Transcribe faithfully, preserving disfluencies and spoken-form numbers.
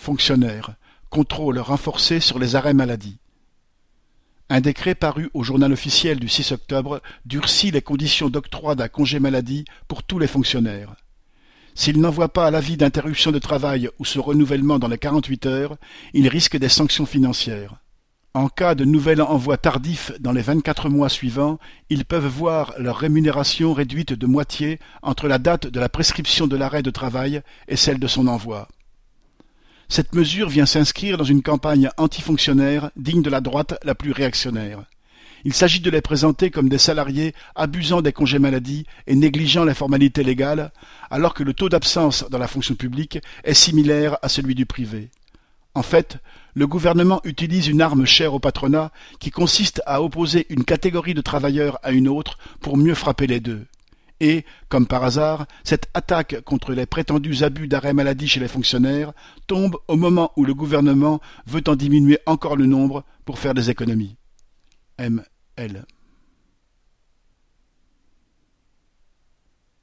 fonctionnaires, contrôle renforcé sur les arrêts maladie. Un décret paru au Journal officiel du six octobre durcit les conditions d'octroi d'un congé maladie pour tous les fonctionnaires. S'ils n'envoient pas l'avis d'interruption de travail ou ce renouvellement dans les quarante-huit heures, ils risquent des sanctions financières. En cas de nouvel envoi tardif dans les vingt-quatre mois suivants, ils peuvent voir leur rémunération réduite de moitié entre la date de la prescription de l'arrêt de travail et celle de son envoi. Cette mesure vient s'inscrire dans une campagne antifonctionnaire digne de la droite la plus réactionnaire. Il s'agit de les présenter comme des salariés abusant des congés maladie et négligeant les formalités légales, alors que le taux d'absence dans la fonction publique est similaire à celui du privé. En fait, le gouvernement utilise une arme chère au patronat qui consiste à opposer une catégorie de travailleurs à une autre pour mieux frapper les deux. Et, comme par hasard, cette attaque contre les prétendus abus d'arrêt maladie chez les fonctionnaires tombe au moment où le gouvernement veut en diminuer encore le nombre pour faire des économies. M L